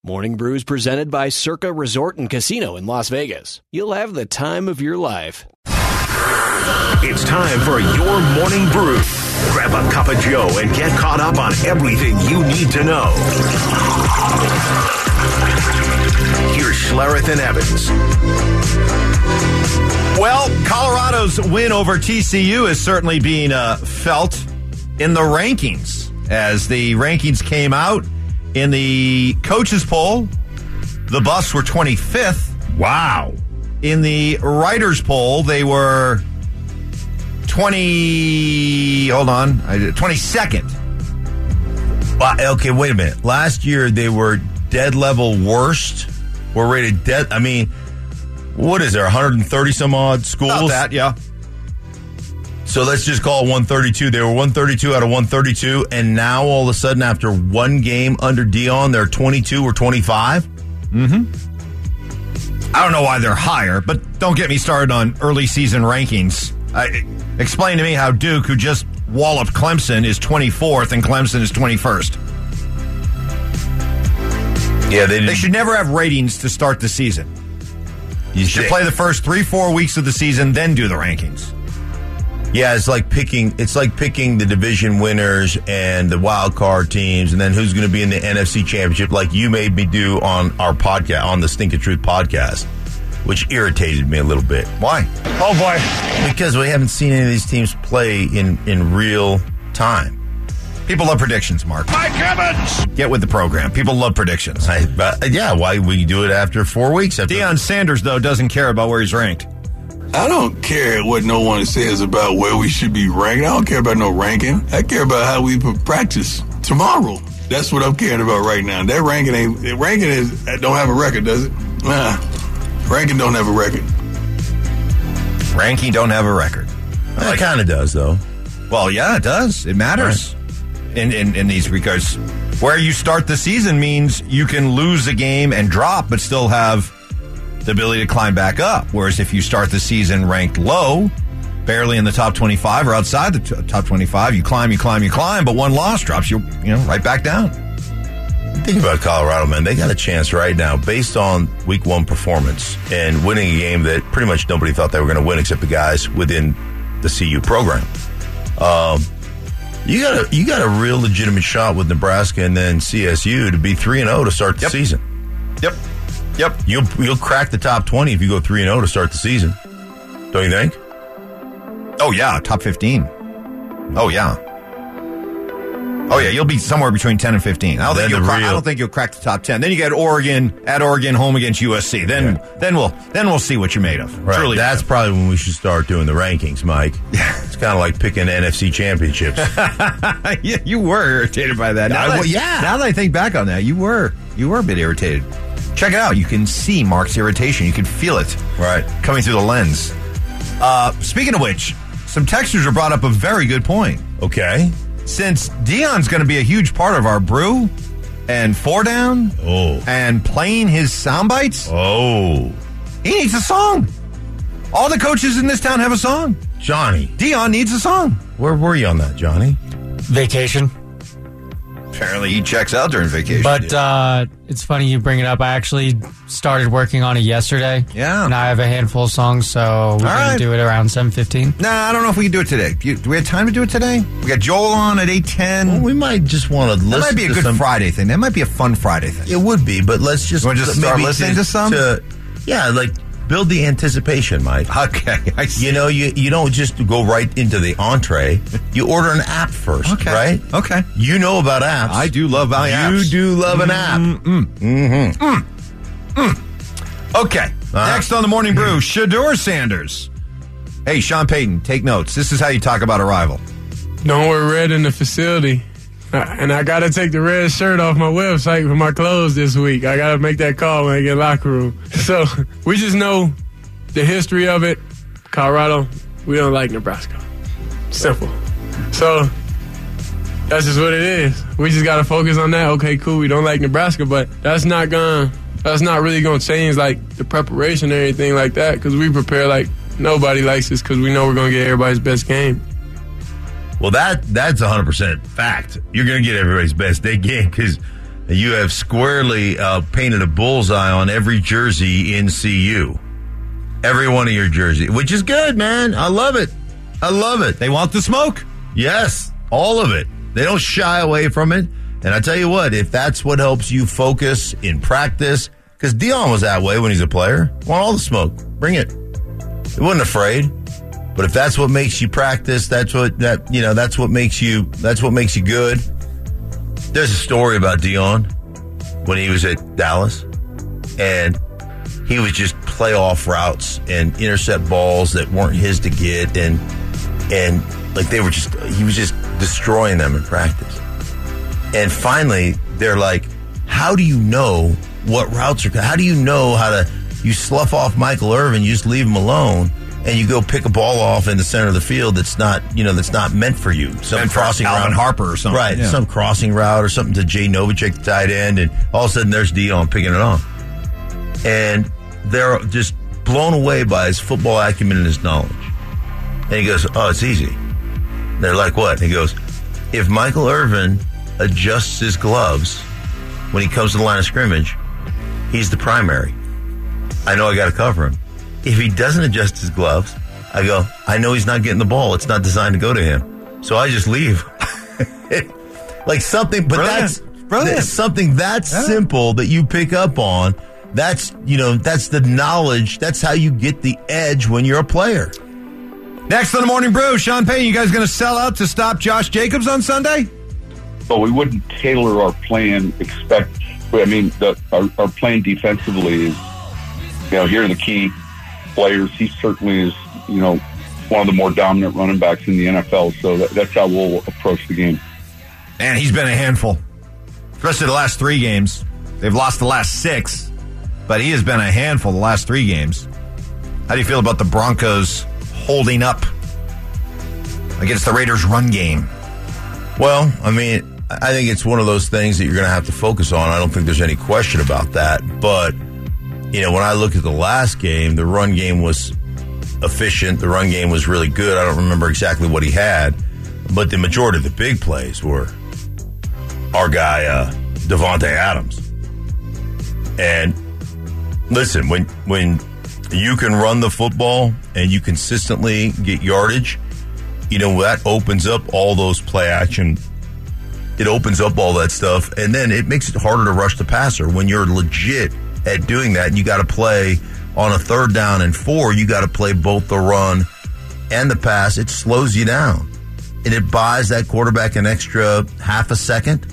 Morning Brews presented by Circa Resort and Casino in Las Vegas. You'll have the time of your life. It's time for your Morning Brew. Grab a cup of Joe and get caught up on everything you need to know. Here's Schlereth and Evans. Well, Colorado's win over TCU is certainly being felt in the rankings. As the rankings came out in the coaches poll, the Buffs were 25th. Wow. In the writers poll, they were 22nd. Well, okay, wait a minute. Last year they were dead level worst. Were rated dead. I mean, what is there? 130 some odd schools. About that, yeah. So let's just call it 132. They were 132 out of 132, and now all of a sudden, after one game under Dion, they're 22 or 25. Mm-hmm. I don't know why they're higher, but don't get me started on early season rankings. Explain to me how Duke, who just walloped Clemson, is 24th and Clemson is 21st. Yeah, they should never have ratings to start the season. You should play the first 3-4 weeks of the season, then do the rankings. Yeah, it's like picking the division winners and the wild card teams, and then who's going to be in the NFC Championship, like you made me do on our podcast, on the Stink of Truth podcast, which irritated me a little bit. Why? Oh boy, because we haven't seen any of these teams play in real time. People love predictions, Mark. Mike Evans! Get with the program. People love predictions. Yeah, why we do it after 4 weeks? Deion Sanders, though, doesn't care about where he's ranked. I don't care what no one says about where we should be ranked. I don't care about no ranking. I care about how we practice tomorrow. That's what I'm caring about right now. That ranking don't have a record, does it? Nah. Ranking don't have a record. Ranking don't have a record. It kind of does, though. Well, yeah, it does. It matters in these regards. Where you start the season means you can lose a game and drop, but still have the ability to climb back up. Whereas if you start the season ranked low, barely in the top 25 or outside the top 25, you climb, but one loss drops you right back down. Think about Colorado, man. They got a chance right now based on week one performance and winning a game that pretty much nobody thought they were going to win except the guys within the CU program. You got a real legitimate shot with Nebraska and then CSU to be 3-0 to start the season. Yep. You'll crack the top 20 if you go 3-0 to start the season. Don't you think? Oh, yeah. Top 15. Oh, yeah. You'll be somewhere between 10 and 15. I don't think you'll crack the top 10. Then you get Oregon, home against USC. Then we'll see what you're made of. Right. Truly, that's probably when we should start doing the rankings, Mike. It's kind of like picking NFC championships. Yeah, you were irritated by that. Now that I think back on that, you were a bit irritated. Check it out. You can see Mark's irritation. You can feel it coming through the lens. Speaking of which, some texters have brought up a very good point. Okay. Since Deion's going to be a huge part of our brew and four down and playing his sound bites, he needs a song. All the coaches in this town have a song. Johnny. Deion needs a song. Where were you on that, Johnny? Vacation. Apparently he checks out during vacation. But it's funny you bring it up. I actually started working on it yesterday. Yeah. And I have a handful of songs, so we're going to do it around 7:15. Nah, I don't know if we can do it today. Do we have time to do it today? We got Joel on at 8:10. Well, we might just want to listen. That might be a good Friday thing. That might be a fun Friday thing. It would be, but let's just... You want to just start listening to some? Build the anticipation, Mike. Okay. I see. You don't just go right into the entree. You order an app first, right? Okay. You know about apps. I do love apps. You do love an app. Okay. Next on the Morning Brew, Shedeur Sanders. Hey, Sean Payton, take notes. This is how you talk about a rival. Don't wear red in the facility. And I got to take the red shirt off my website for my clothes this week. I got to make that call when I get in the locker room. So we just know the history of it. Colorado, we don't like Nebraska. Simple. So that's just what it is. We just got to focus on that. Okay, cool, we don't like Nebraska, but that's not really going to change like the preparation or anything like that, because we prepare like nobody likes us, because we know we're going to get everybody's best game. Well, that's 100% fact. You're going to get everybody's best day game because You have squarely painted a bullseye on every jersey in CU. Every one of your jerseys, which is good, man. I love it. They want the smoke. Yes, all of it. They don't shy away from it. And I tell you what, if that's what helps you focus in practice, because Dion was that way when he's a player. Want all the smoke. Bring it. He wasn't afraid. But if that's what makes you practice, that's what makes you good. There's a story about Dion when he was at Dallas, and he would just play off routes and intercept balls that weren't his to get, and like he was just destroying them in practice. And finally, they're like, how do you know what routes are? How do you know you slough off Michael Irvin, you just leave him alone, and you go pick a ball off in the center of the field that's not meant for you. Some crossing route. Alvin Harper or something. Right, yeah. Some crossing route or something to Jay Novacek, the tight end, and all of a sudden there's Dion picking it off. And they're just blown away by his football acumen and his knowledge. And he goes, oh, it's easy. And they're like, what? And he goes, if Michael Irvin adjusts his gloves when he comes to the line of scrimmage, he's the primary. I know I got to cover him. If he doesn't adjust his gloves, I go, I know he's not getting the ball. It's not designed to go to him. So I just leave. Like something, but that's something that's simple that you pick up on. That's the knowledge. That's how you get the edge when you're a player. Next on the Morning Brew, Sean Payton, you guys going to sell out to stop Josh Jacobs on Sunday? But we wouldn't tailor our plan. Our plan defensively is, here are the key players. He certainly is, one of the more dominant running backs in the NFL. So that's how we'll approach the game. Man, he's been a handful, especially the last 3 games. They've lost the last 6, but he has been a handful the last 3 games. How do you feel about the Broncos holding up against the Raiders' run game? Well, I think it's one of those things that you're going to have to focus on. I don't think there's any question about that. But, when I look at the last game, the run game was efficient. The run game was really good. I don't remember exactly what he had. But the majority of the big plays were our guy, Devontae Adams. And listen, when you can run the football and you consistently get yardage, that opens up all those play action. It opens up all that stuff, and then it makes it harder to rush the passer. When you're legit at doing that, you got to play on a 3rd down and 4. You got to play both the run and the pass. It slows you down, and it buys that quarterback an extra half a second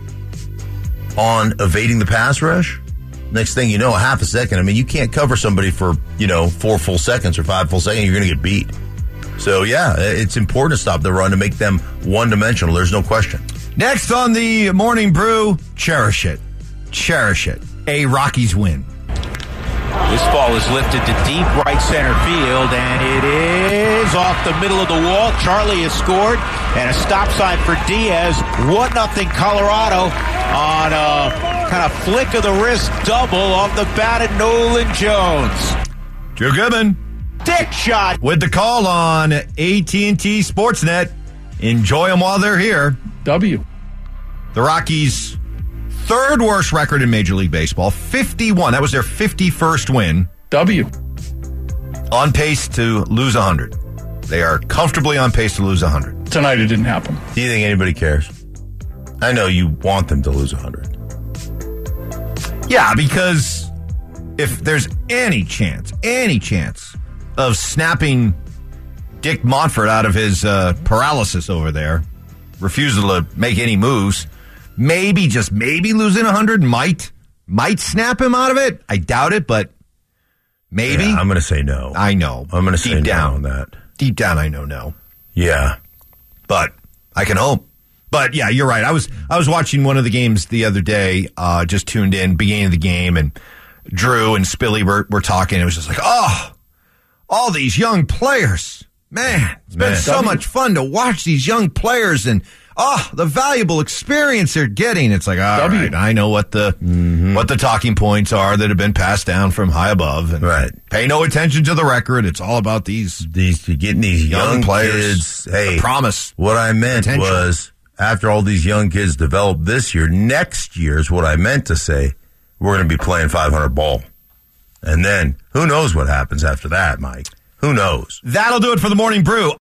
on evading the pass rush. Next thing you know, a half a second. You can't cover somebody for 4 full seconds or 5 full seconds. You're going to get beat. So, yeah, it's important to stop the run to make them one-dimensional. There's no question. Next on the Morning Brew, cherish it. Cherish it. A Rockies win. This ball is lifted to deep right center field, and it is off the middle of the wall. Charlie has scored, and a stop sign for Diaz. 1-0 Colorado on a kind of flick of the wrist double off the bat of Nolan Jones. Drew Goodman. Dick shot. With the call on AT&T Sportsnet. Enjoy them while they're here. W. The Rockies' 3rd worst record in Major League Baseball, 51. That was their 51st win. W. On pace to lose 100. They are comfortably on pace to lose 100. Tonight it didn't happen. Do you think anybody cares? I know you want them to lose 100. Yeah, because if there's any chance of snapping Dick Montfort out of his paralysis over there, refusal to make any moves, just maybe losing 100 might snap him out of it. I doubt it, but maybe. Yeah, I'm going to say no. I know. I'm going to say no on that. Deep down, I know no. Yeah. But I can hope. But yeah, you're right. I was watching one of the games the other day, just tuned in, beginning of the game, and Drew and Spilly were talking. It was just like, oh, all these young players. Man, it's been so much fun to watch these young players and the valuable experience they're getting. It's like, all right, I know what the talking points are that have been passed down from high above. And right. Pay no attention to the record. It's all about these getting these young players. Kids. Hey, promise. What I meant was after all these young kids develop this year, next year is what I meant to say, we're going to be playing 500 ball. And then who knows what happens after that, Mike? Who knows? That'll do it for the Morning Brew.